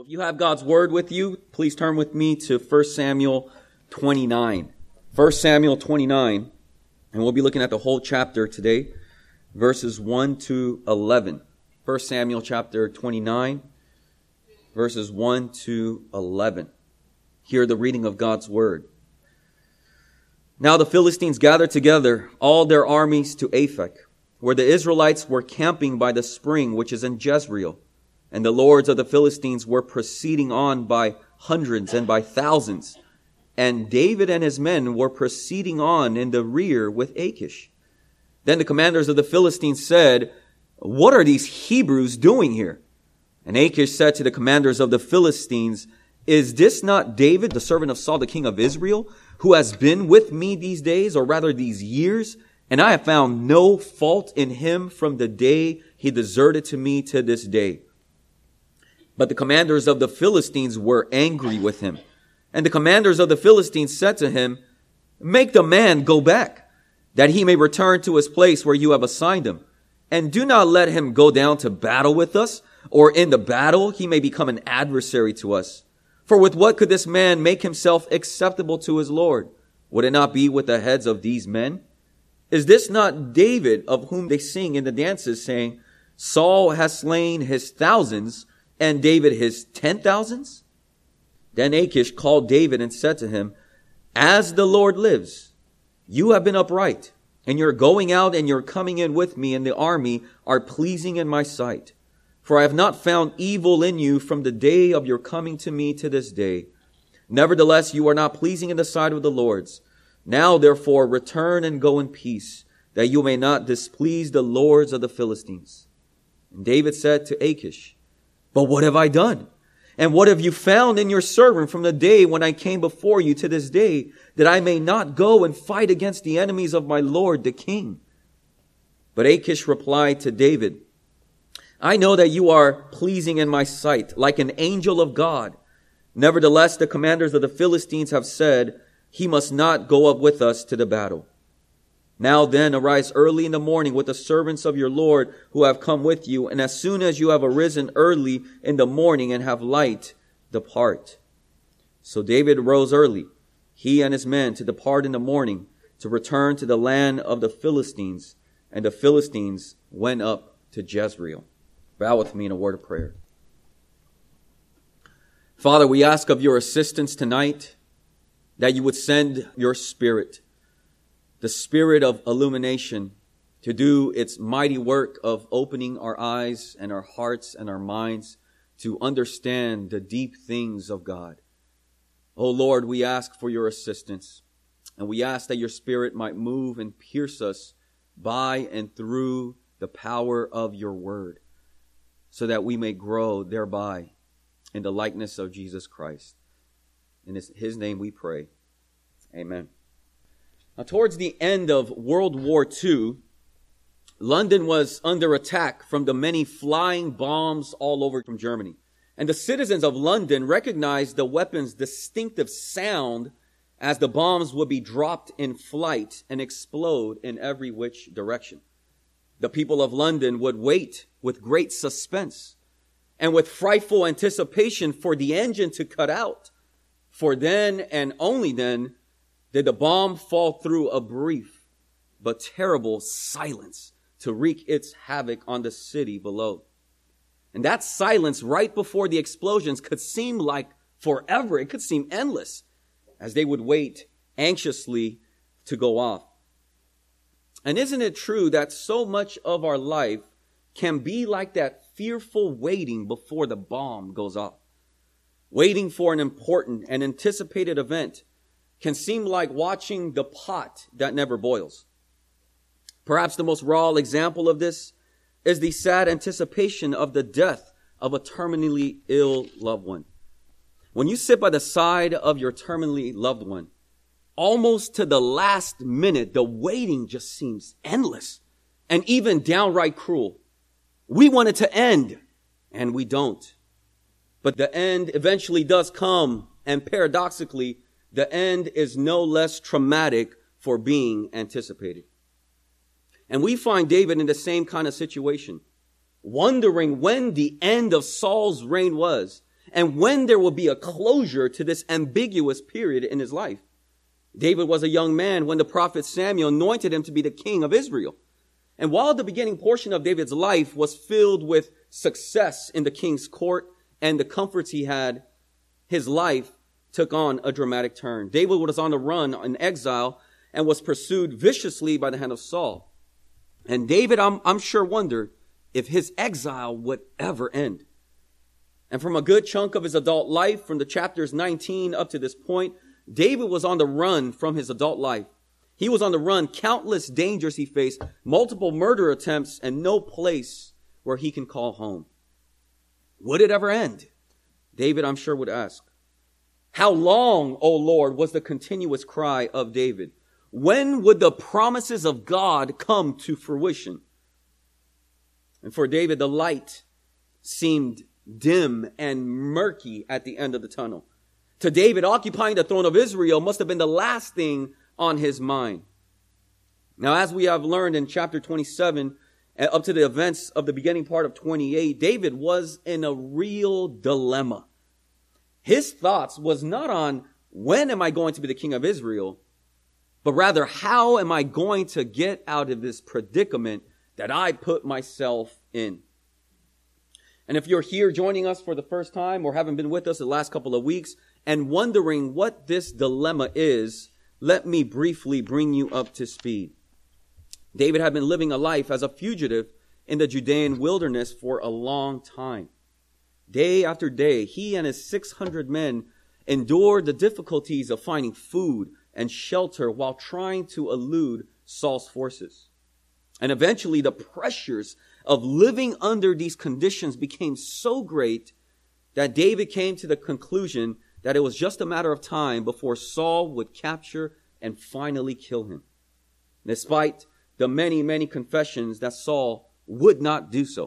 Well, if you have God's Word with you, please turn with me to 1 Samuel 29. 1 Samuel 29, and we'll be looking at the whole chapter today, verses 1 to 11. 1 Samuel chapter 29, verses 1 to 11. Hear the reading of God's Word. Now the Philistines gathered together all their armies to Aphek, where the Israelites were camping by the spring which is in Jezreel. And the lords of the Philistines were proceeding on by hundreds and by thousands. And David and his men were proceeding on in the rear with Achish. Then the commanders of the Philistines said, "What are these Hebrews doing here?" And Achish said to the commanders of the Philistines, "Is this not David, the servant of Saul, the king of Israel, who has been with me these days, or rather these years? And I have found no fault in him from the day he deserted to me to this day." But the commanders of the Philistines were angry with him. And the commanders of the Philistines said to him, "Make the man go back, that he may return to his place where you have assigned him. And do not let him go down to battle with us, or in the battle he may become an adversary to us. For with what could this man make himself acceptable to his Lord? Would it not be with the heads of these men? Is this not David, of whom they sing in the dances, saying, 'Saul has slain his thousands, and David his 10,000s? Then Achish called David and said to him, "As the Lord lives, you have been upright, and your going out and your coming in with me in the army are pleasing in my sight. For I have not found evil in you from the day of your coming to me to this day. Nevertheless, you are not pleasing in the sight of the lords. Now, therefore, return and go in peace, that you may not displease the lords of the Philistines." And David said to Achish, "But what have I done? And what have you found in your servant from the day when I came before you to this day, that I may not go and fight against the enemies of my lord the king?" But Achish replied to David, "I know that you are pleasing in my sight, like an angel of God. Nevertheless, the commanders of the Philistines have said, 'He must not go up with us to the battle.' Now then, arise early in the morning with the servants of your Lord who have come with you, and as soon as you have arisen early in the morning and have light, depart." So David rose early, he and his men, to depart in the morning, to return to the land of the Philistines, and the Philistines went up to Jezreel. Bow with me in a word of prayer. Father, we ask of your assistance tonight, that you would send your Spirit, the Spirit of illumination, to do its mighty work of opening our eyes and our hearts and our minds to understand the deep things of God. Oh Lord, we ask for your assistance, and we ask that your Spirit might move and pierce us by and through the power of your word, so that we may grow thereby in the likeness of Jesus Christ. In his name we pray. Amen. Now, towards the end of World War II, London was under attack from the many flying bombs all over from Germany. And the citizens of London recognized the weapon's distinctive sound as the bombs would be dropped in flight and explode in every which direction. The people of London would wait with great suspense and with frightful anticipation for the engine to cut out. For then and only then did the bomb fall through a brief but terrible silence to wreak its havoc on the city below. And that silence right before the explosions could seem like forever. It could seem endless as they would wait anxiously to go off. And isn't it true that so much of our life can be like that fearful waiting before the bomb goes off? Waiting for an important and anticipated event can seem like watching the pot that never boils. Perhaps the most raw example of this is the sad anticipation of the death of a terminally ill loved one. When you sit by the side of your terminally loved one, almost to the last minute, the waiting just seems endless and even downright cruel. We want it to end, and we don't. But the end eventually does come, and paradoxically, the end is no less traumatic for being anticipated. And we find David in the same kind of situation, wondering when the end of Saul's reign was, and when there will be a closure to this ambiguous period in his life. David was a young man when the prophet Samuel anointed him to be the king of Israel. And while the beginning portion of David's life was filled with success in the king's court and the comforts he had, his life took on a dramatic turn. David was on the run in exile and was pursued viciously by the hand of Saul. And David, I'm sure, wondered if his exile would ever end. And from a good chunk of his adult life, from the chapters 19 up to this point, David was on the run from his adult life. He was on the run, countless dangers he faced, multiple murder attempts, and no place where he can call home. Would it ever end? David, I'm sure, would ask. How long, O Lord, was the continuous cry of David? When would the promises of God come to fruition? And for David, the light seemed dim and murky at the end of the tunnel. To David, occupying the throne of Israel must have been the last thing on his mind. Now, as we have learned in chapter 27, up to the events of the beginning part of 28, David was in a real dilemma. His thoughts was not on when am I going to be the king of Israel, but rather how am I going to get out of this predicament that I put myself in. And if you're here joining us for the first time or haven't been with us the last couple of weeks and wondering what this dilemma is, let me briefly bring you up to speed. David had been living a life as a fugitive in the Judean wilderness for a long time. Day after day, he and his 600 men endured the difficulties of finding food and shelter while trying to elude Saul's forces. And eventually, the pressures of living under these conditions became so great that David came to the conclusion that it was just a matter of time before Saul would capture and finally kill him. Despite the many, many confessions that Saul would not do so.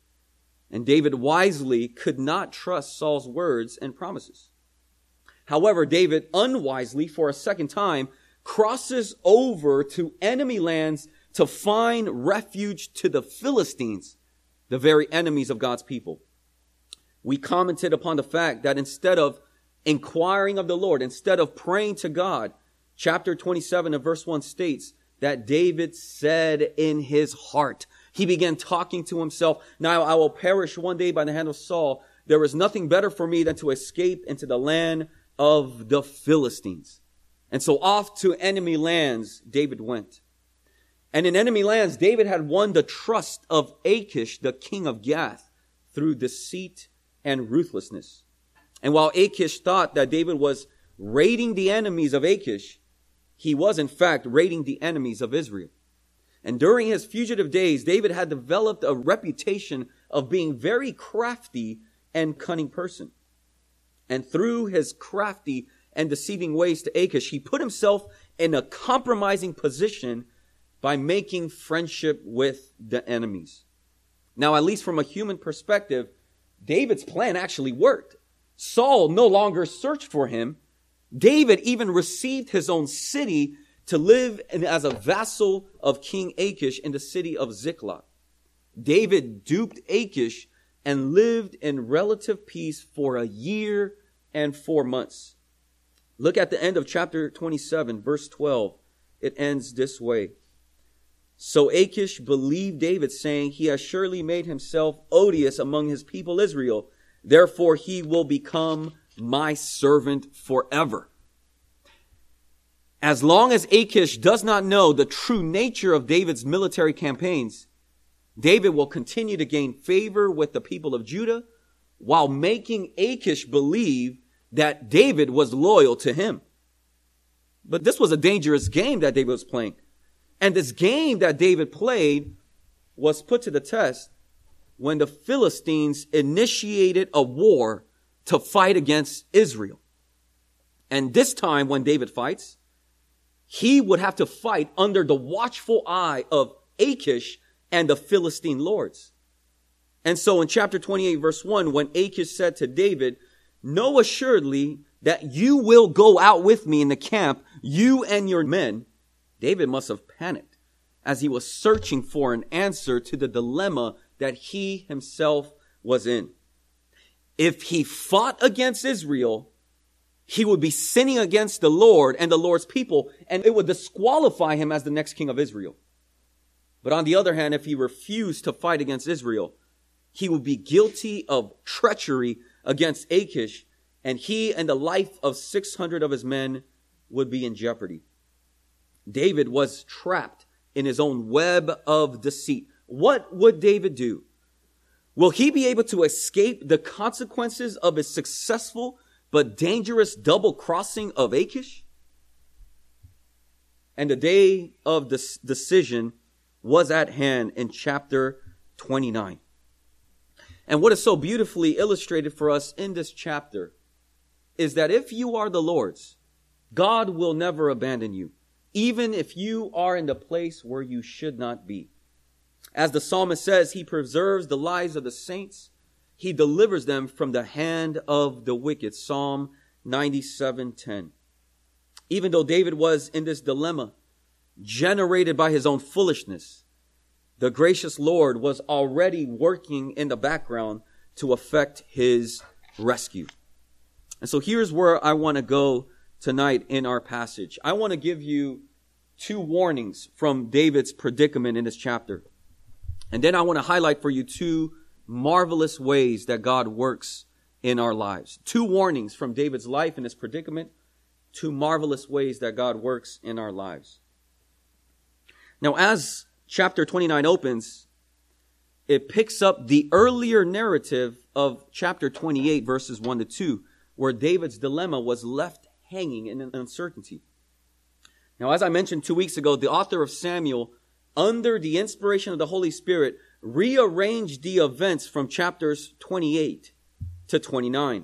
And David wisely could not trust Saul's words and promises. However, David unwisely, for a second time, crosses over to enemy lands to find refuge to the Philistines, the very enemies of God's people. We commented upon the fact that instead of inquiring of the Lord, instead of praying to God, chapter 27 of verse 1 states that David said in his heart, he began talking to himself, now I will perish one day by the hand of Saul. There is nothing better for me than to escape into the land of the Philistines. And so off to enemy lands, David went. And in enemy lands, David had won the trust of Achish, the king of Gath, through deceit and ruthlessness. And while Achish thought that David was raiding the enemies of Achish, he was in fact raiding the enemies of Israel. And during his fugitive days, David had developed a reputation of being very crafty and cunning person. And through his crafty and deceiving ways to Achish, he put himself in a compromising position by making friendship with the enemies. Now, at least from a human perspective, David's plan actually worked. Saul no longer searched for him. David even received his own city to live as a vassal of King Achish in the city of Ziklag. David duped Achish and lived in relative peace for a year and 4 months. Look at the end of chapter 27, verse 12. It ends this way. So Achish believed David, saying, he has surely made himself odious among his people Israel. Therefore he will become my servant forever. As long as Achish does not know the true nature of David's military campaigns, David will continue to gain favor with the people of Judah while making Achish believe that David was loyal to him. But this was a dangerous game that David was playing. And this game that David played was put to the test when the Philistines initiated a war to fight against Israel. And this time when David fights, he would have to fight under the watchful eye of Achish and the Philistine lords. And so in chapter 28, verse 1, when Achish said to David, know assuredly that you will go out with me in the camp, you and your men, David must have panicked as he was searching for an answer to the dilemma that he himself was in. if he fought against Israel, he would be sinning against the Lord and the Lord's people, and it would disqualify him as the next king of Israel. But on the other hand, if he refused to fight against Israel, he would be guilty of treachery against Achish, and he and the life of 600 of his men would be in jeopardy. David was trapped in his own web of deceit. What would David do? Will he be able to escape the consequences of his successful but dangerous double crossing of Achish? And the day of this decision was at hand in chapter 29. And what is so beautifully illustrated for us in this chapter is that if you are the Lord's, God will never abandon you, even if you are in the place where you should not be. As the psalmist says, he preserves the lives of the saints. He delivers them from the hand of the wicked. Psalm 97:10. Even though David was in this dilemma, generated by his own foolishness, the gracious Lord was already working in the background to effect his rescue. And so here's where I want to go tonight in our passage. I want to give you two warnings from David's predicament in this chapter. And then I want to highlight for you two marvelous ways that God works in our lives. Two warnings from David's life and his predicament. Two marvelous ways that God works in our lives. Now, as chapter 29 opens, it picks up the earlier narrative of chapter 28, verses 1 to 2, where David's dilemma was left hanging in uncertainty. Now, as I mentioned 2 weeks ago, the author of Samuel, under the inspiration of the Holy Spirit, rearranged the events from chapters 28 to 29.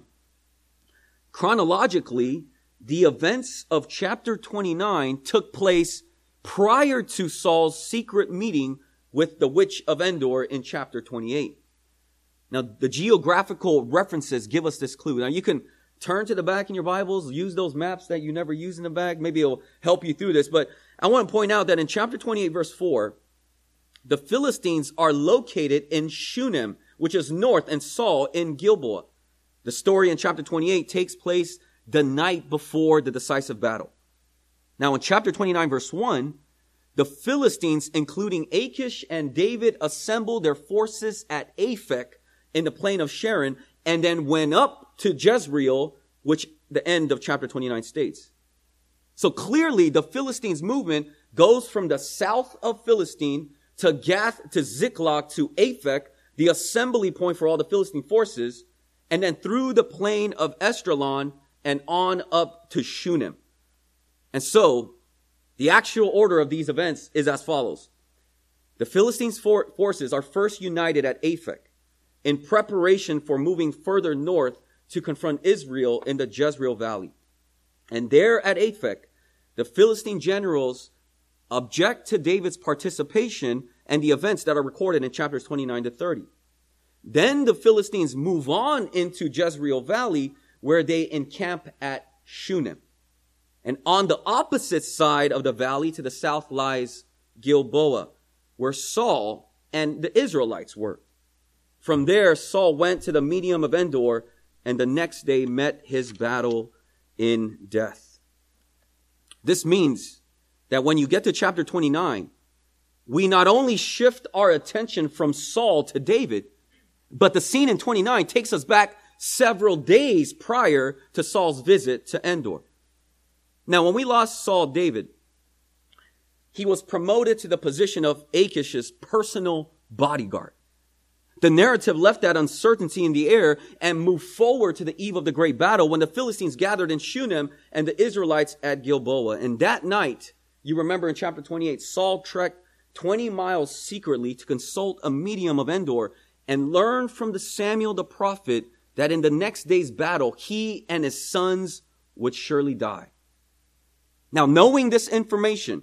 Chronologically, the events of chapter 29 took place prior to Saul's secret meeting with the witch of Endor in chapter 28. Now, the geographical references give us this clue. Now, you can turn to the back in your Bibles, use those maps that you never use in the back. Maybe it'll help you through this. But I want to point out that in chapter 28, verse 4, the Philistines are located in Shunem, which is north, and Saul in Gilboa. The story in chapter 28 takes place the night before the decisive battle. Now, in chapter 29, verse 1, the Philistines, including Achish and David, assembled their forces at Aphek in the plain of Sharon, and then went up to Jezreel, which the end of chapter 29 states. So clearly, the Philistines' movement goes from the south of Philistine to Gath, to Ziklag, to Aphek, the assembly point for all the Philistine forces, and then through the plain of Esdraelon and on up to Shunem. And so, the actual order of these events is as follows. The Philistines' forces are first united at Aphek in preparation for moving further north to confront Israel in the Jezreel Valley. And there at Aphek, the Philistine generals object to David's participation and the events that are recorded in chapters 29 to 30. Then the Philistines move on into Jezreel Valley, where they encamp at Shunem. And on the opposite side of the valley to the south lies Gilboa, where Saul and the Israelites were. From there, Saul went to the medium of Endor, and the next day met his battle in death. This means that when you get to chapter 29, we not only shift our attention from Saul to David, but the scene in 29 takes us back several days prior to Saul's visit to Endor. Now, when we lost Saul David, he was promoted to the position of Achish's personal bodyguard. The narrative left that uncertainty in the air and moved forward to the eve of the great battle when the Philistines gathered in Shunem and the Israelites at Gilboa. And that night, you remember in chapter 28, Saul trekked 20 miles secretly to consult a medium of Endor and learn from the Samuel the prophet that in the next day's battle, he and his sons would surely die. Now, knowing this information,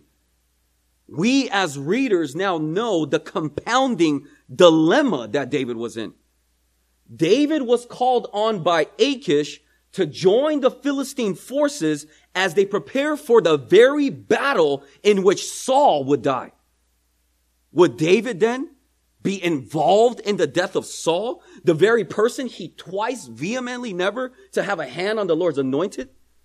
we as readers now know the compounding dilemma that David was in. David was called on by Achish to join the Philistine forces as they prepare for the very battle in which Saul would die. Would David then be involved in the death of Saul, the very person he twice vehemently never to have a hand on the Lord's anointed?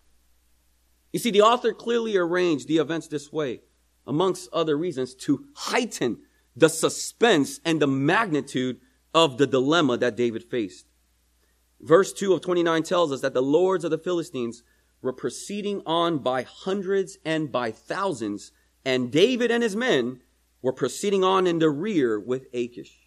You see, the author clearly arranged the events this way, amongst other reasons, to heighten the suspense and the magnitude of the dilemma that David faced. Verse 2 of 29 tells us that the lords of the Philistines were proceeding on by hundreds and by thousands, and David and his men were proceeding on in the rear with Achish.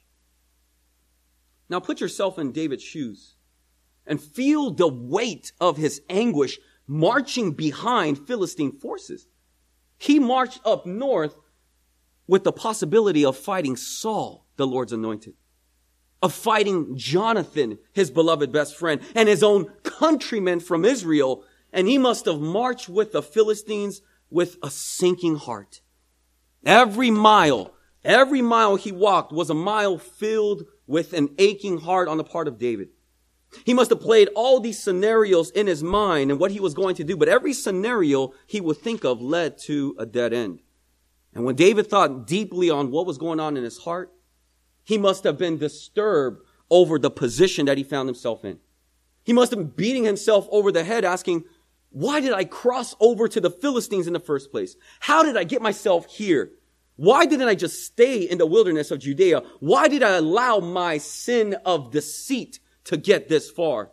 Now put yourself in David's shoes and feel the weight of his anguish marching behind Philistine forces. He marched up north with the possibility of fighting Saul, the Lord's anointed, of fighting Jonathan, his beloved best friend, and his own countrymen from Israel. And he must have marched with the Philistines with a sinking heart. Every mile he walked was a mile filled with an aching heart on the part of David. He must have played all these scenarios in his mind and what he was going to do, but every scenario he would think of led to a dead end. And when David thought deeply on what was going on in his heart, he must have been disturbed over the position that he found himself in. He must have been beating himself over the head asking, why did I cross over to the Philistines in the first place? How did I get myself here? Why didn't I just stay in the wilderness of Judea? Why did I allow my sin of deceit to get this far?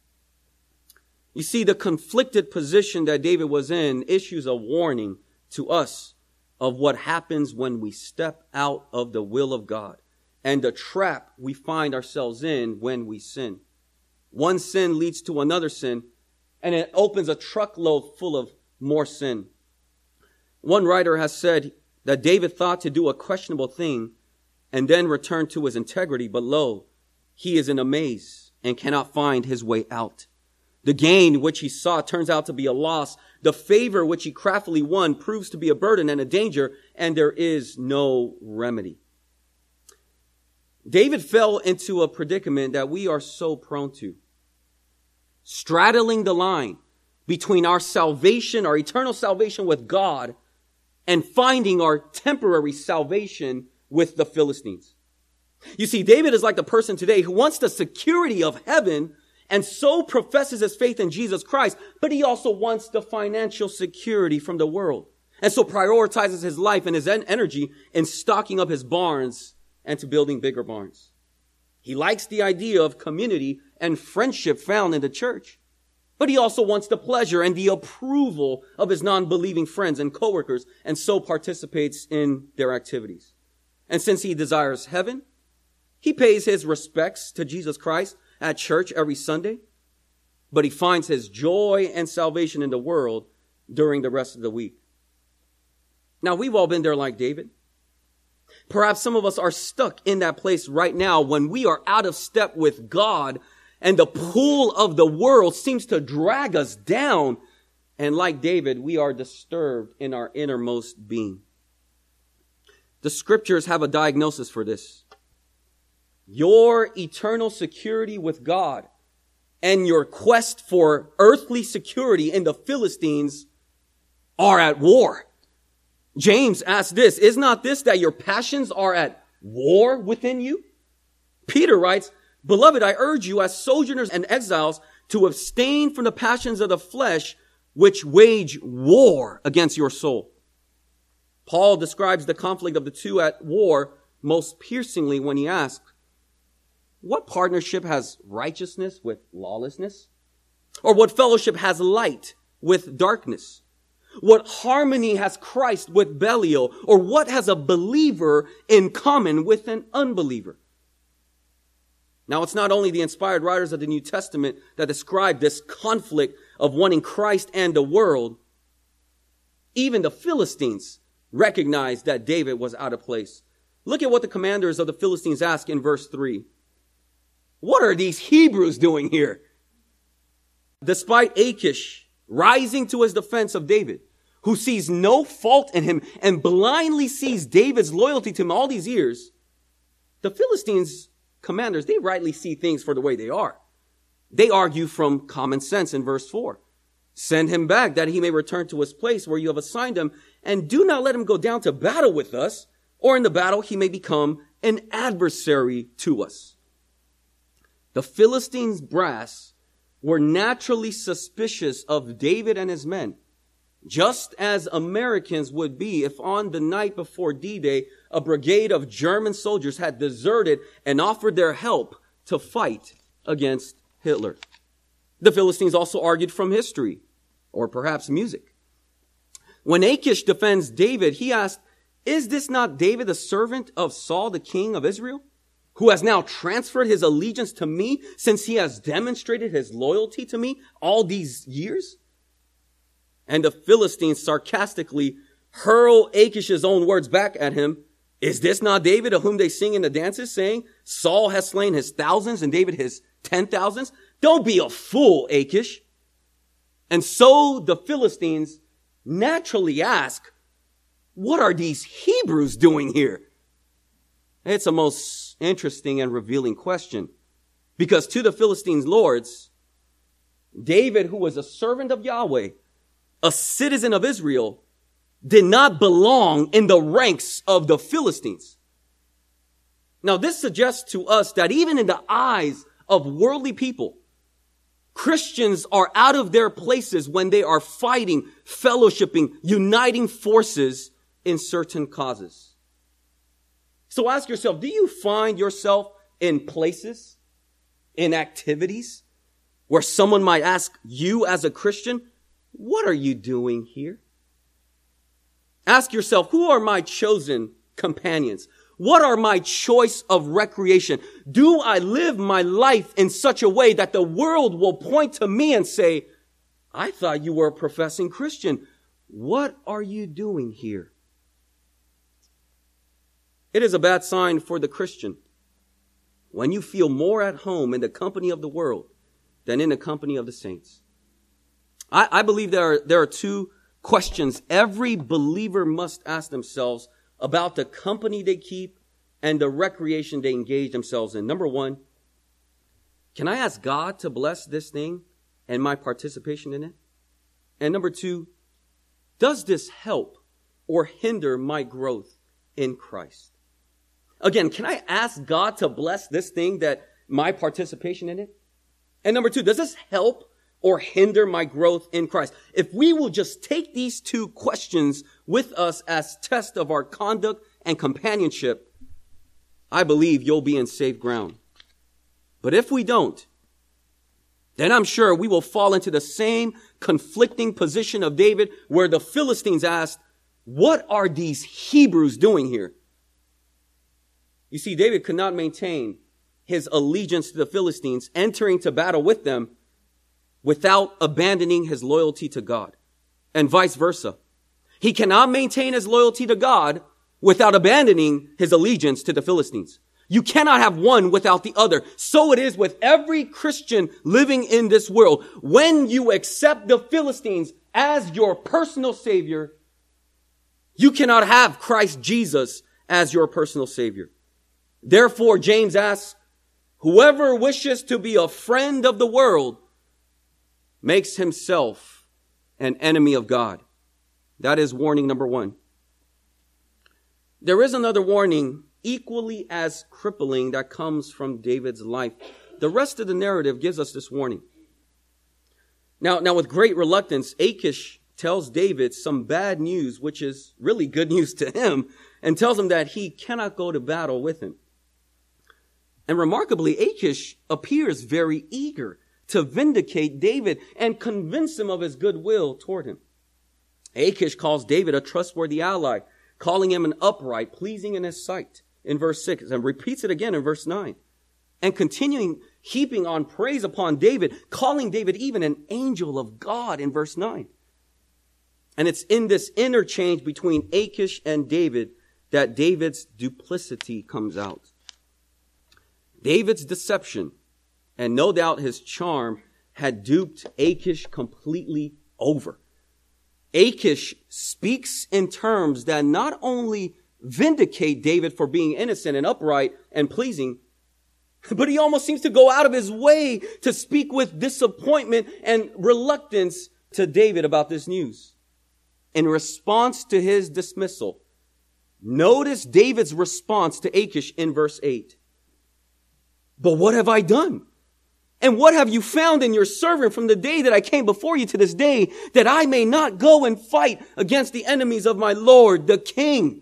You see, the conflicted position that David was in issues a warning to us of what happens when we step out of the will of God and the trap we find ourselves in when we sin. One sin leads to another sin, and it opens a truckload full of more sin. One writer has said that David thought to do a questionable thing and then returned to his integrity, but lo, he is in a maze and cannot find his way out. The gain which he sought turns out to be a loss. The favor which he craftily won proves to be a burden and a danger, and there is no remedy. David fell into a predicament that we are so prone to. Straddling the line between our salvation, our eternal salvation with God, and finding our temporary salvation with the Philistines. You see, David is like the person today who wants the security of heaven and so professes his faith in Jesus Christ, but he also wants the financial security from the world. And so prioritizes his life and his energy in stocking up his barns and to building bigger barns. He likes the idea of community and friendship found in the church, but he also wants the pleasure and the approval of his non-believing friends and coworkers, and so participates in their activities. And since he desires heaven, he pays his respects to Jesus Christ at church every Sunday, but he finds his joy and salvation in the world during the rest of the week. Now, we've all been there like David. Perhaps some of us are stuck in that place right now when we are out of step with God and the pull of the world seems to drag us down. And like David, we are disturbed in our innermost being. The scriptures have a diagnosis for this. Your eternal security with God and your quest for earthly security in the Philistines are at war. James asks this, is not this that your passions are at war within you? Peter writes, beloved, I urge you as sojourners and exiles to abstain from the passions of the flesh which wage war against your soul. Paul describes the conflict of the two at war most piercingly when he asks, what partnership has righteousness with lawlessness? Or what fellowship has light with darkness? What harmony has Christ with Belial? Or what has a believer in common with an unbeliever? Now, it's not only the inspired writers of the New Testament that describe this conflict of wanting Christ and the world. Even the Philistines recognized that David was out of place. Look at what the commanders of the Philistines ask in verse 3. What are these Hebrews doing here? Despite Achish rising to his defense of David, who sees no fault in him and blindly sees David's loyalty to him all these years, the Philistines' commanders, they rightly see things for the way they are. They argue from common sense in verse 4. Send him back that he may return to his place where you have assigned him, and do not let him go down to battle with us, or in the battle, he may become an adversary to us. The Philistines' brass were naturally suspicious of David and his men, just as Americans would be if on the night before D-Day, a brigade of German soldiers had deserted and offered their help to fight against Hitler. The Philistines also argued from history, or perhaps music. When Achish defends David, he asked, "Is this not David, the servant of Saul, the king of Israel, who has now transferred his allegiance to me since he has demonstrated his loyalty to me all these years?" And the Philistines sarcastically hurl Achish's own words back at him. "Is this not David of whom they sing in the dances, saying, Saul has slain his thousands and David his 10,000s? Don't be a fool, Achish." And so the Philistines naturally ask, what are these Hebrews doing here? It's a most interesting and revealing question, because to the Philistines' lords, David, who was a servant of Yahweh, a citizen of Israel, did not belong in the ranks of the Philistines. Now, this suggests to us that even in the eyes of worldly people, Christians are out of their places when they are fighting, fellowshipping, uniting forces in certain causes. So ask yourself, do you find yourself in places, in activities, where someone might ask you as a Christian, what are you doing here? Ask yourself, who are my chosen companions? What are my choice of recreation? Do I live my life in such a way that the world will point to me and say, I thought you were a professing Christian. What are you doing here? It is a bad sign for the Christian when you feel more at home in the company of the world than in the company of the saints. I believe there are two questions every believer must ask themselves about the company they keep and the recreation they engage themselves in. Number one, can I ask God to bless this thing and my participation in it? And number two, does this help or hinder my growth in Christ? Again, can I ask God to bless this thing, that my participation in it? And number two, does this help or hinder my growth in Christ? If we will just take these two questions with us as test of our conduct and companionship, I believe you'll be in safe ground. But if we don't, then I'm sure we will fall into the same conflicting position of David, where the Philistines asked, what are these Hebrews doing here? You see, David could not maintain his allegiance to the Philistines, entering to battle with them, without abandoning his loyalty to God, and vice versa. He cannot maintain his loyalty to God without abandoning his allegiance to the Philistines. You cannot have one without the other. So it is with every Christian living in this world. When you accept the Philistines as your personal Savior, you cannot have Christ Jesus as your personal Savior. Therefore, James asks, whoever wishes to be a friend of the world makes himself an enemy of God. That is warning number one. There is another warning equally as crippling that comes from David's life. The rest of the narrative gives us this warning. Now with great reluctance, Achish tells David some bad news, which is really good news to him, and tells him that he cannot go to battle with him. And remarkably, Achish appears very eager to vindicate David and convince him of his goodwill toward him. Achish calls David a trustworthy ally, calling him an upright, pleasing in his sight in verse 6, and repeats it again in verse 9. And continuing, heaping on praise upon David, calling David even an angel of God in verse 9. And it's in this interchange between Achish and David that David's duplicity comes out. David's deception, and no doubt his charm, had duped Achish completely over. Achish speaks in terms that not only vindicate David for being innocent and upright and pleasing, but he almost seems to go out of his way to speak with disappointment and reluctance to David about this news. In response to his dismissal, Notice David's response to Achish in verse 8. But what have I done? And what have you found in your servant from the day that I came before you to this day, that I may not go and fight against the enemies of my Lord, the king?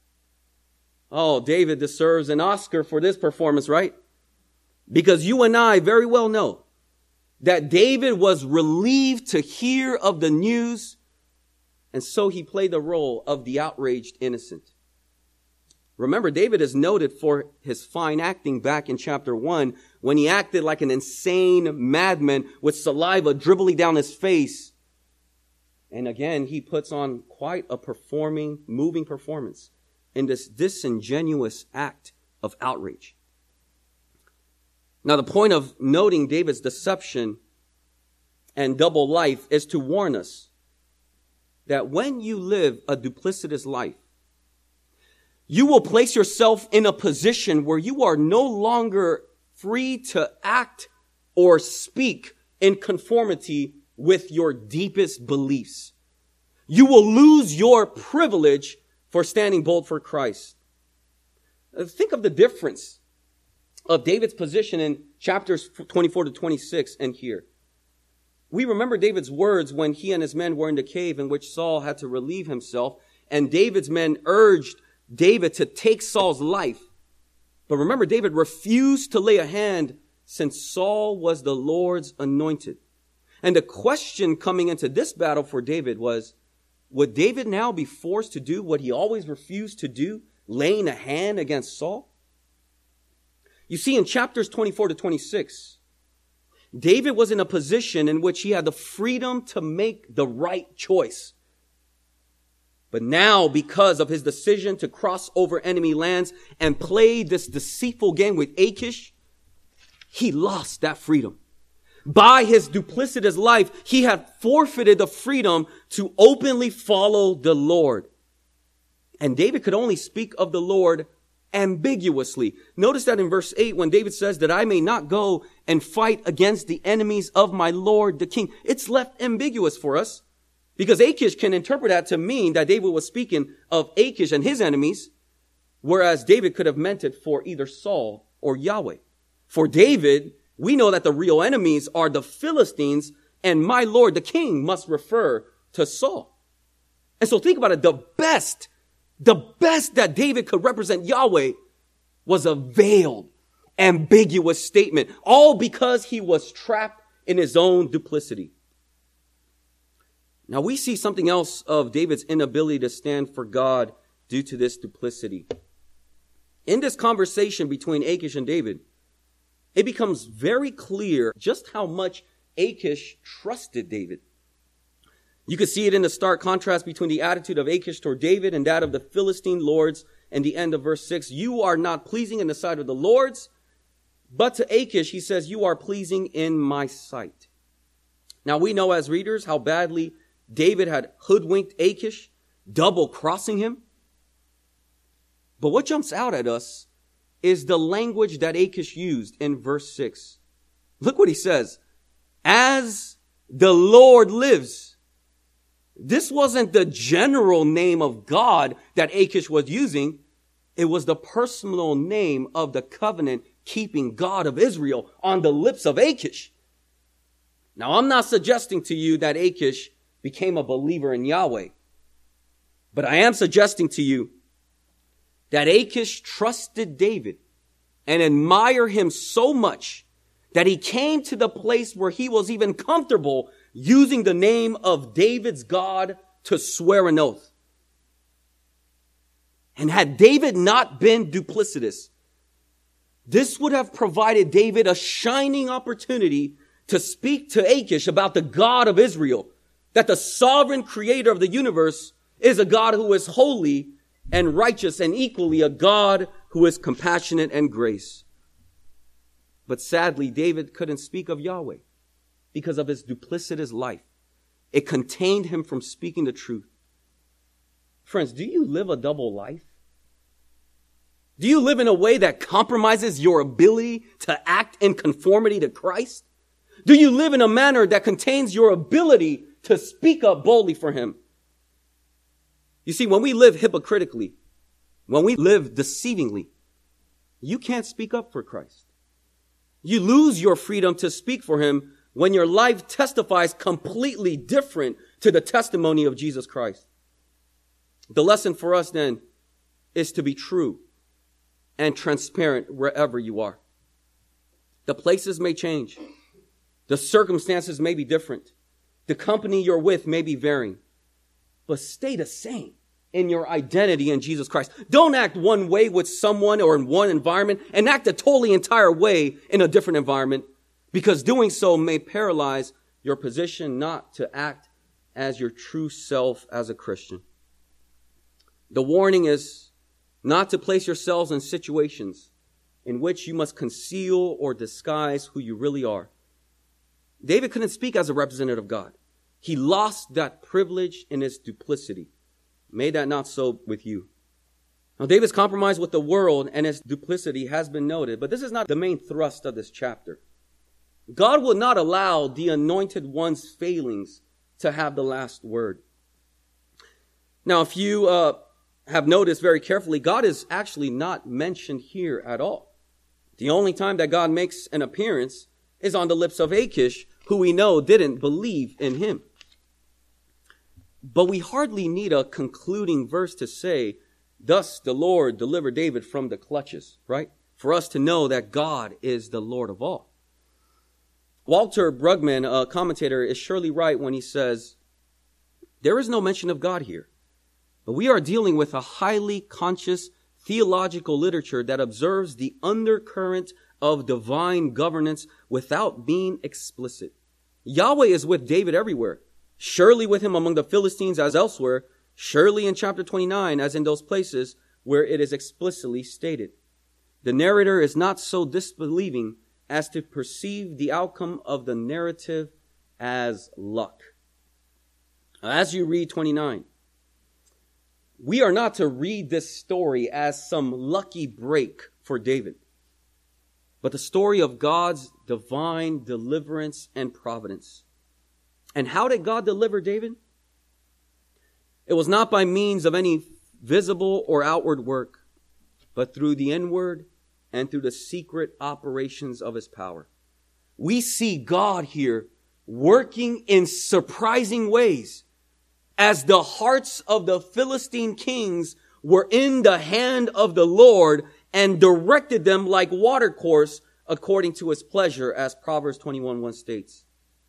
Oh, David deserves an Oscar for this performance, right? Because you and I very well know that David was relieved to hear of the news, and so he played the role of the outraged innocent. Remember, David is noted for his fine acting back in chapter 1 when he acted like an insane madman with saliva dribbling down his face. And again, he puts on quite a moving performance in this disingenuous act of outrage. Now, the point of noting David's deception and double life is to warn us that when you live a duplicitous life, you will place yourself in a position where you are no longer free to act or speak in conformity with your deepest beliefs. You will lose your privilege for standing bold for Christ. Think of the difference of David's position in chapters 24 to 26 and here. We remember David's words when he and his men were in the cave in which Saul had to relieve himself, and David's men urged David to take Saul's life. But remember, David refused to lay a hand since Saul was the Lord's anointed. And the question coming into this battle for David was, would David now be forced to do what he always refused to do, laying a hand against Saul? You see, in chapters 24 to 26, David was in a position in which he had the freedom to make the right choice. But now, because of his decision to cross over enemy lands and play this deceitful game with Achish, he lost that freedom. By his duplicitous life, he had forfeited the freedom to openly follow the Lord. And David could only speak of the Lord ambiguously. Notice that in verse 8, when David says that I may not go and fight against the enemies of my Lord, the king, it's left ambiguous for us. Because Achish can interpret that to mean that David was speaking of Achish and his enemies, whereas David could have meant it for either Saul or Yahweh. For David, we know that the real enemies are the Philistines, and my Lord, the king, must refer to Saul. And so think about it. The best that David could represent Yahweh was a veiled, ambiguous statement, all because he was trapped in his own duplicity. Now we see something else of David's inability to stand for God due to this duplicity. In this conversation between Achish and David, it becomes very clear just how much Achish trusted David. You can see it in the stark contrast between the attitude of Achish toward David and that of the Philistine lords and the end of verse 6. You are not pleasing in the sight of the lords, but to Achish he says, you are pleasing in my sight. Now we know as readers how badly David had hoodwinked Achish, double-crossing him. But what jumps out at us is the language that Achish used in verse 6. Look what he says. As the Lord lives. This wasn't the general name of God that Achish was using. It was the personal name of the covenant-keeping God of Israel on the lips of Achish. Now, I'm not suggesting to you that Achish became a believer in Yahweh. But I am suggesting to you that Achish trusted David and admired him so much that he came to the place where he was even comfortable using the name of David's God to swear an oath. And had David not been duplicitous, this would have provided David a shining opportunity to speak to Achish about the God of Israel, that the sovereign creator of the universe is a God who is holy and righteous and equally a God who is compassionate and grace. But sadly, David couldn't speak of Yahweh because of his duplicitous life. It contained him from speaking the truth. Friends, do you live a double life? Do you live in a way that compromises your ability to act in conformity to Christ? Do you live in a manner that contains your ability to speak up boldly for him? You see, when we live hypocritically, when we live deceivingly, you can't speak up for Christ. You lose your freedom to speak for him when your life testifies completely different to the testimony of Jesus Christ. The lesson for us then is to be true and transparent wherever you are. The places may change. The circumstances may be different. The company you're with may be varying. But stay the same in your identity in Jesus Christ. Don't act one way with someone or in one environment and act a totally entire way in a different environment, because doing so may paralyze your position not to act as your true self as a Christian. The warning is not to place yourselves in situations in which you must conceal or disguise who you really are. David couldn't speak as a representative of God. He lost that privilege in his duplicity. May that not so with you. Now, David's compromise with the world and his duplicity has been noted, but this is not the main thrust of this chapter. God will not allow the anointed one's failings to have the last word. Now, if you have noticed very carefully, God is actually not mentioned here at all. The only time that God makes an appearance is on the lips of Achish, who we know didn't believe in him. But we hardly need a concluding verse to say, thus the Lord delivered David from the clutches, right? For us to know that God is the Lord of all. Walter Brueggemann, a commentator, is surely right when he says, there is no mention of God here, but we are dealing with a highly conscious theological literature that observes the undercurrent of divine governance without being explicit. Yahweh is with David everywhere. Surely with him among the Philistines as elsewhere, surely in chapter 29 as in those places where it is explicitly stated. The narrator is not so disbelieving as to perceive the outcome of the narrative as luck. As you read 29, we are not to read this story as some lucky break for David, but the story of God's divine deliverance and providence. And how did God deliver David? It was not by means of any visible or outward work, but through the inward and through the secret operations of his power. We see God here working in surprising ways as the hearts of the Philistine kings were in the hand of the Lord and directed them like watercourse according to his pleasure, as Proverbs 21:1 states.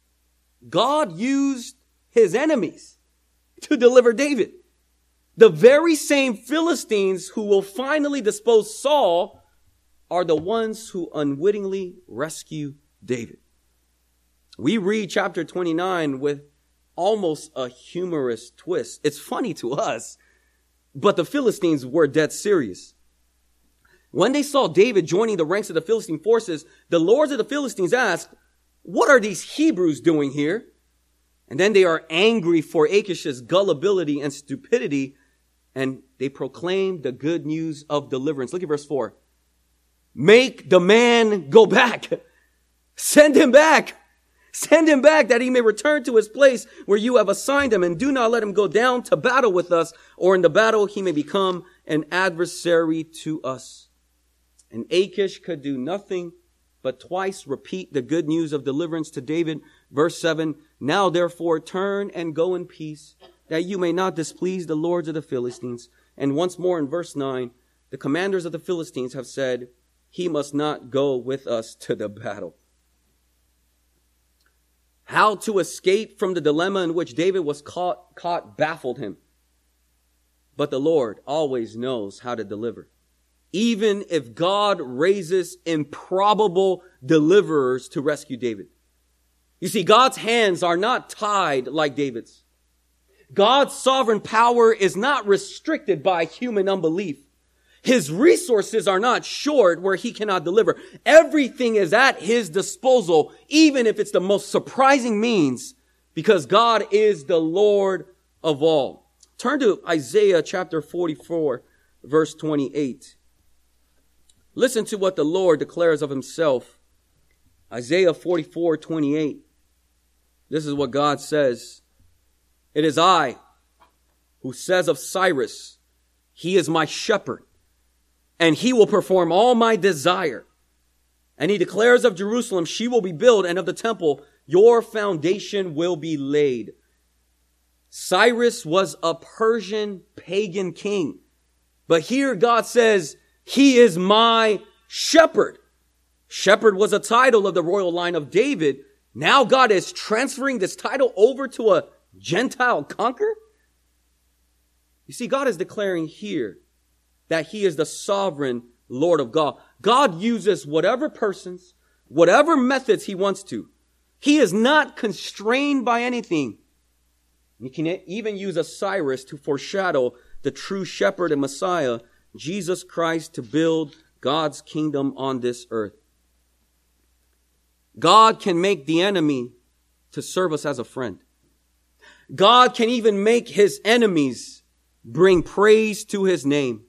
God used his enemies to deliver David. The very same Philistines who will finally dispose Saul are the ones who unwittingly rescue David. We read chapter 29 with almost a humorous twist. It's funny to us, but the Philistines were dead serious. When they saw David joining the ranks of the Philistine forces, the lords of the Philistines asked, what are these Hebrews doing here? And then they are angry for Achish's gullibility and stupidity, and they proclaim the good news of deliverance. Look at verse 4. Make the man go back. Send him back. Send him back that he may return to his place where you have assigned him, and do not let him go down to battle with us, or in the battle he may become an adversary to us. And Achish could do nothing but twice repeat the good news of deliverance to David. Verse 7, now therefore turn and go in peace, that you may not displease the lords of the Philistines. And once more in verse 9, the commanders of the Philistines have said, he must not go with us to the battle. How to escape from the dilemma in which David was caught baffled him. But the Lord always knows how to deliver. Even if God raises improbable deliverers to rescue David. You see, God's hands are not tied like David's. God's sovereign power is not restricted by human unbelief. His resources are not short where he cannot deliver. Everything is at his disposal, even if it's the most surprising means, because God is the Lord of all. Turn to Isaiah chapter 44, verse 28. Listen to what the Lord declares of himself. Isaiah 44:28. This is what God says. It is I who says of Cyrus, he is my shepherd, and he will perform all my desire. And he declares of Jerusalem, she will be built, and of the temple, your foundation will be laid. Cyrus was a Persian pagan king. But here God says, he is my shepherd. Shepherd was a title of the royal line of David. Now God is transferring this title over to a Gentile conqueror. You see, God is declaring here that he is the sovereign Lord of God. God uses whatever persons, whatever methods he wants to. He is not constrained by anything. He can even use a Cyrus to foreshadow the true shepherd and Messiah, Jesus Christ, to build God's kingdom on this earth. God can make the enemy to serve us as a friend. God can even make his enemies bring praise to his name.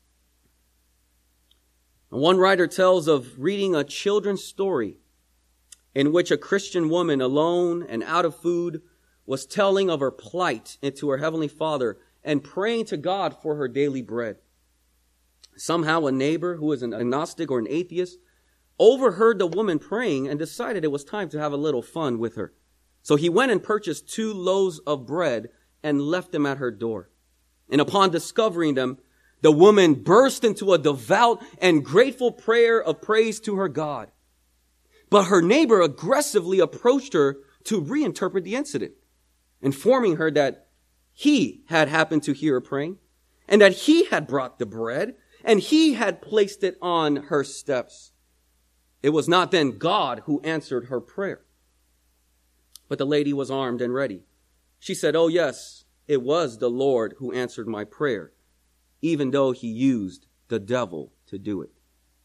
One writer tells of reading a children's story in which a Christian woman, alone and out of food, was telling of her plight to her heavenly Father and praying to God for her daily bread. Somehow a neighbor who was an agnostic or an atheist overheard the woman praying and decided it was time to have a little fun with her. So he went and purchased 2 loaves of bread and left them at her door. And upon discovering them, the woman burst into a devout and grateful prayer of praise to her God. But her neighbor aggressively approached her to reinterpret the incident, informing her that he had happened to hear her praying and that he had brought the bread and he had placed it on her steps. It was not then God who answered her prayer. But the lady was armed and ready. She said, "Oh yes, it was the Lord who answered my prayer, even though he used the devil to do it."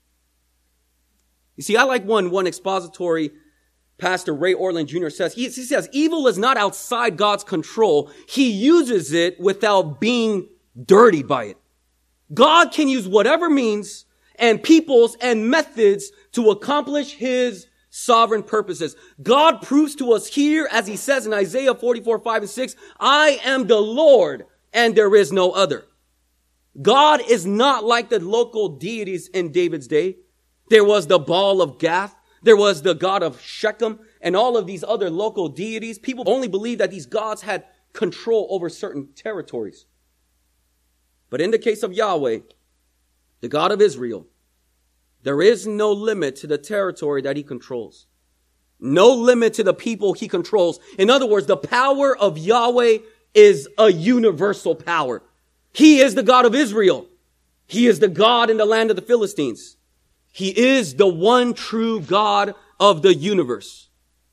You see, I like one expository pastor, Ray Ortlund Jr. says, he says, evil is not outside God's control. He uses it without being dirtied by it. God can use whatever means and peoples and methods to accomplish his sovereign purposes. God proves to us here, as he says in Isaiah 44:5-6, I am the Lord and there is no other. God is not like the local deities in David's day. There was the Baal of Gath. There was the God of Shechem and all of these other local deities. People only believed that these gods had control over certain territories. But in the case of Yahweh, the God of Israel, there is no limit to the territory that he controls. No limit to the people he controls. In other words, the power of Yahweh is a universal power. He is the God of Israel. He is the God in the land of the Philistines. He is the one true God of the universe.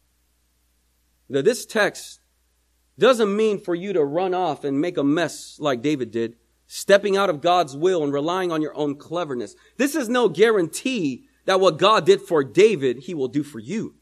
Now, this text doesn't mean for you to run off and make a mess like David did, stepping out of God's will and relying on your own cleverness. This is no guarantee that what God did for David, he will do for you.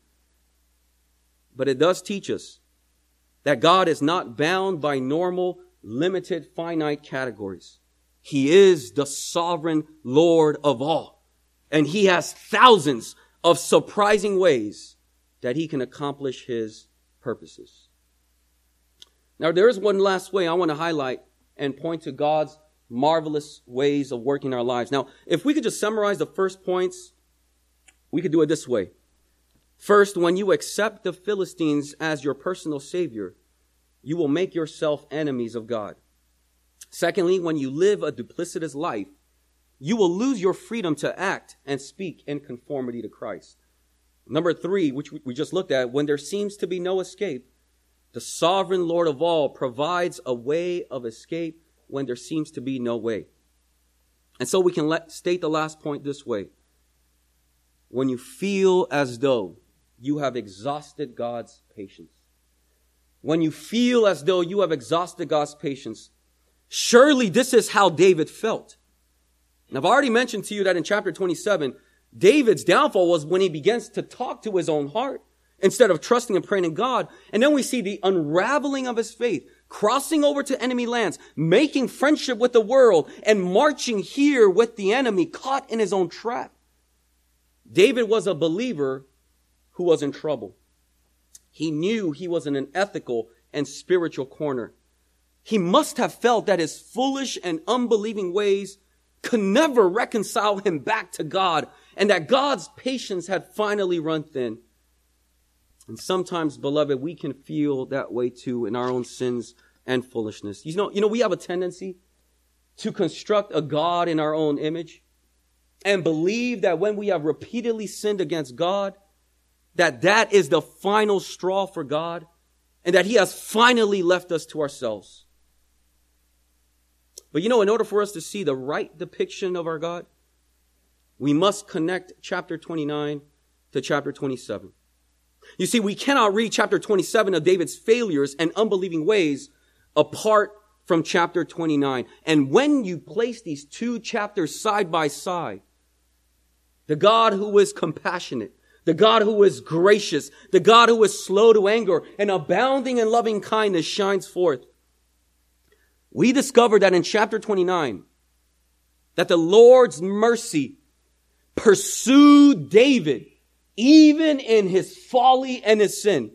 But it does teach us that God is not bound by normal, limited, finite categories. He is the sovereign Lord of all. And he has thousands of surprising ways that he can accomplish his purposes. Now, there is one last way I want to highlight and point to God's marvelous ways of working our lives. Now, if we could just summarize the first points, we could do it this way. First, when you accept the Philistines as your personal savior, you will make yourself enemies of God. Secondly, when you live a duplicitous life, you will lose your freedom to act and speak in conformity to Christ. Number 3, which we just looked at, when there seems to be no escape, the sovereign Lord of all provides a way of escape when there seems to be no way. And so we can state the last point this way. When you feel as though you have exhausted God's patience. When you feel as though you have exhausted God's patience, surely this is how David felt. And I've already mentioned to you that in chapter 27, David's downfall was when he begins to talk to his own heart instead of trusting and praying in God. And then we see the unraveling of his faith, crossing over to enemy lands, making friendship with the world, and marching here with the enemy, caught in his own trap. David was a believer who was in trouble. He knew he was in an ethical and spiritual corner. He must have felt that his foolish and unbelieving ways could never reconcile him back to God, and that God's patience had finally run thin. And sometimes, beloved, we can feel that way too in our own sins and foolishness. You know, we have a tendency to construct a God in our own image and believe that when we have repeatedly sinned against God, that is the final straw for God and that he has finally left us to ourselves. But in order for us to see the right depiction of our God, we must connect chapter 29 to chapter 27. You see, we cannot read chapter 27 of David's failures and unbelieving ways apart from chapter 29. And when you place these two chapters side by side, the God who is compassionate, the God who is gracious, the God who is slow to anger and abounding in loving kindness shines forth. We discover that in chapter 29, that the Lord's mercy pursued David even in his folly and his sin.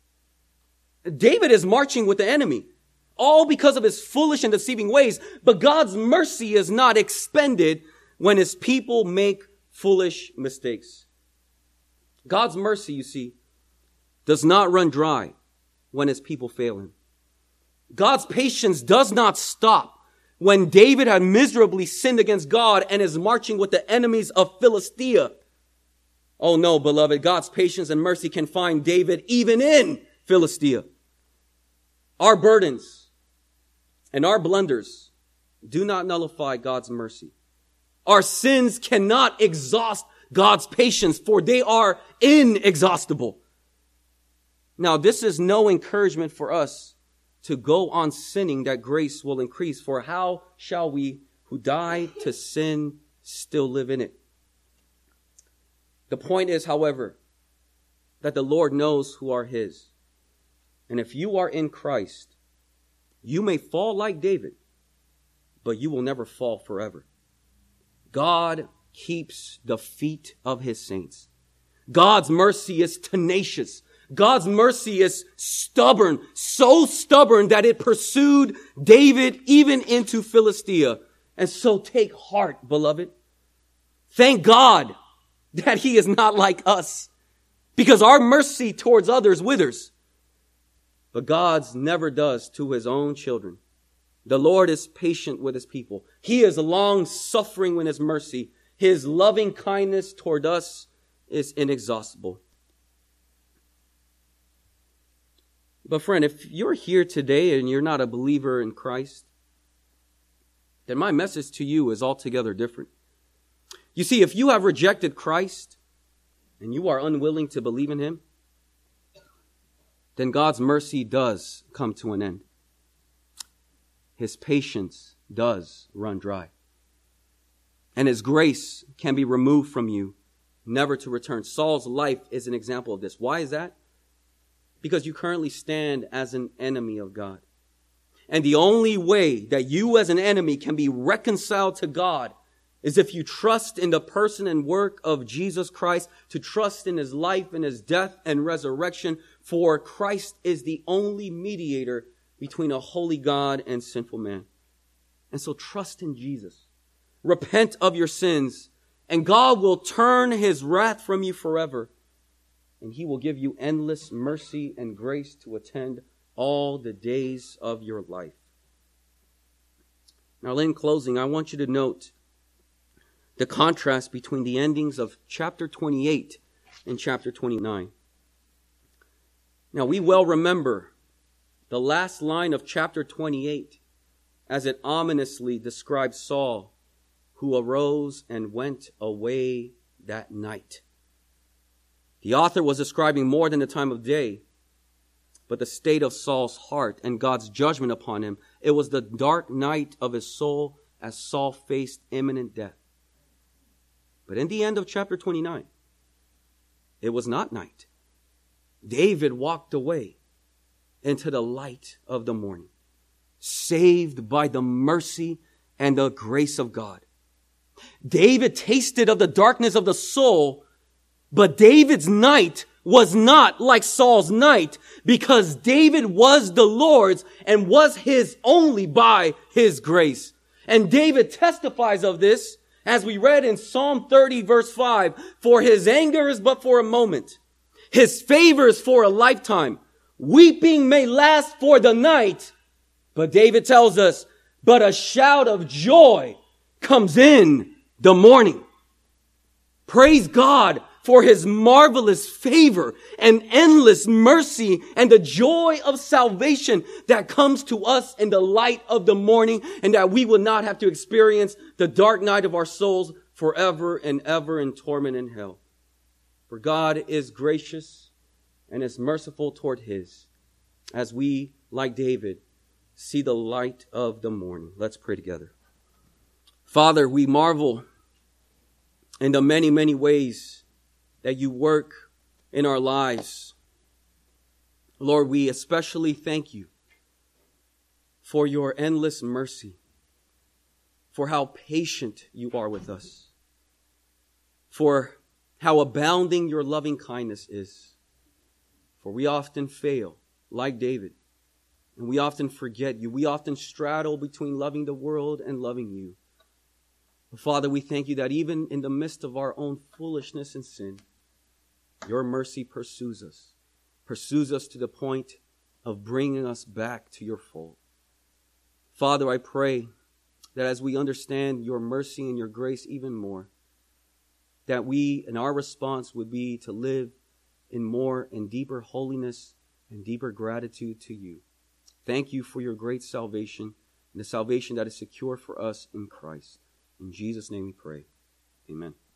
David is marching with the enemy, all because of his foolish and deceiving ways. But God's mercy is not expended when his people make foolish mistakes. God's mercy, you see, does not run dry when his people fail him. God's patience does not stop when David had miserably sinned against God and is marching with the enemies of Philistia. Oh no, beloved, God's patience and mercy can find David even in Philistia. Our burdens and our blunders do not nullify God's mercy. Our sins cannot exhaust God's patience, for they are inexhaustible. Now, this is no encouragement for us to go on sinning that grace will increase. For how shall we who died to sin still live in it? The point is, however, that the Lord knows who are his. And if you are in Christ, you may fall like David, but you will never fall forever. God keeps the feet of his saints. God's mercy is tenacious. God's mercy is stubborn, so stubborn that it pursued David even into Philistia. And so take heart, beloved. Thank God that he is not like us, because our mercy towards others withers. But God's never does to his own children. The Lord is patient with his people. He is long suffering with his mercy. His loving kindness toward us is inexhaustible. But friend, if you're here today and you're not a believer in Christ, then my message to you is altogether different. You see, if you have rejected Christ and you are unwilling to believe in him, then God's mercy does come to an end. His patience does run dry. And his grace can be removed from you, never to return. Saul's life is an example of this. Why is that? Because you currently stand as an enemy of God. And the only way that you as an enemy can be reconciled to God is if you trust in the person and work of Jesus Christ, to trust in his life and his death and resurrection, for Christ is the only mediator between a holy God and sinful man. And so trust in Jesus. Repent of your sins, and God will turn his wrath from you forever. And he will give you endless mercy and grace to attend all the days of your life. Now, in closing, I want you to note the contrast between the endings of chapter 28 and chapter 29. Now, we well remember the last line of chapter 28 as it ominously describes Saul, who arose and went away that night. The author was describing more than the time of day, but the state of Saul's heart and God's judgment upon him. It was the dark night of his soul as Saul faced imminent death. But in the end of chapter 29, it was not night. David walked away into the light of the morning, saved by the mercy and the grace of God. David tasted of the darkness of the soul, but David's night was not like Saul's night, because David was the Lord's and was his only by his grace. And David testifies of this, as we read in Psalm 30 verse 5, for his anger is but for a moment. His favor is for a lifetime. Weeping may last for the night. But David tells us, but a shout of joy comes in the morning. Praise God for his marvelous favor and endless mercy and the joy of salvation that comes to us in the light of the morning, and that we will not have to experience the dark night of our souls forever and ever in torment in hell. For God is gracious and is merciful toward his, as we, like David, see the light of the morning. Let's pray together. Father, we marvel in the many, many ways that you work in our lives. Lord, we especially thank you for your endless mercy, for how patient you are with us, for how abounding your loving kindness is. For we often fail, like David, and we often forget you. We often straddle between loving the world and loving you. But Father, we thank you that even in the midst of our own foolishness and sin, your mercy pursues us to the point of bringing us back to your fold. Father, I pray that as we understand your mercy and your grace even more, that we, in our response, would be to live in more and deeper holiness and deeper gratitude to you. Thank you for your great salvation and the salvation that is secure for us in Christ. In Jesus' name we pray. Amen.